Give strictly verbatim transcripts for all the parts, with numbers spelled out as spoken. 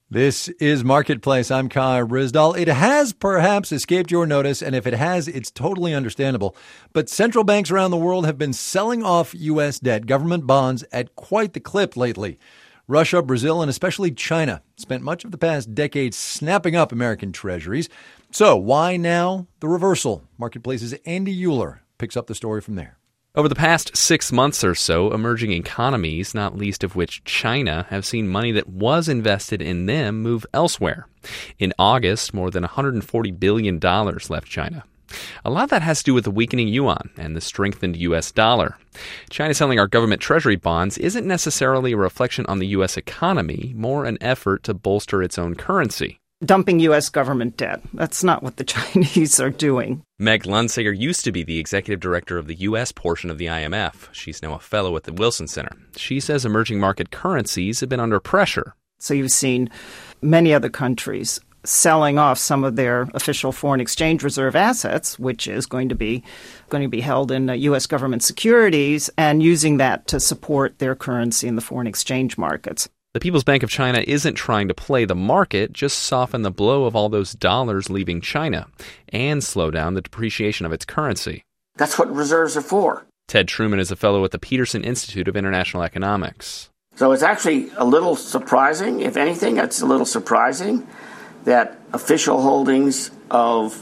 This is Marketplace. I'm Kai Ryssdal. It has perhaps escaped your notice, and if it has, it's totally understandable. But central banks around the world have been selling off U S debt, government bonds, at quite the clip lately. Russia, Brazil, and especially China spent much of the past decade snapping up American treasuries. So why now the reversal? Marketplace's Andy Uhler picks up the story from there. Over the past six months or so, emerging economies, not least of which China, have seen money that was invested in them move elsewhere. In August, more than one hundred forty billion dollars left China. A lot of that has to do with the weakening yuan and the strengthened U S dollar. China selling our government treasury bonds isn't necessarily a reflection on the U S economy, more an effort to bolster its own currency. Dumping U S government debt. That's not what the Chinese are doing. Meg Lunsager used to be the executive director of the U S portion of the I M F. She's now a fellow at the Wilson Center. She says emerging market currencies have been under pressure. So you've seen many other countries selling off some of their official foreign exchange reserve assets, which is going to be going to be held in uh, U S government securities, and using that to support their currency in the foreign exchange markets. The People's Bank of China isn't trying to play the market, just soften the blow of all those dollars leaving China and slow down the depreciation of its currency. That's what reserves are for. Ted Truman is a fellow at the Peterson Institute of International Economics. So it's actually a little surprising, if anything, it's a little surprising that official holdings of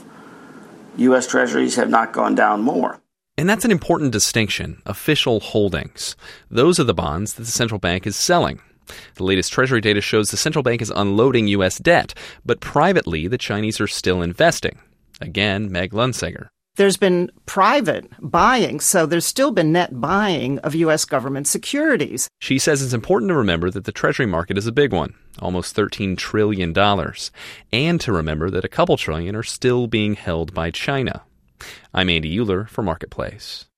U S treasuries have not gone down more. And that's an important distinction, official holdings. Those are the bonds that the central bank is selling. The latest Treasury data shows the central bank is unloading U S debt, but privately, the Chinese are still investing. Again, Meg Lunsager. There's been private buying, so there's still been net buying of U S government securities. She says it's important to remember that the Treasury market is a big one, almost thirteen trillion dollars, and to remember that a couple trillion are still being held by China. I'm Andy Uhler for Marketplace.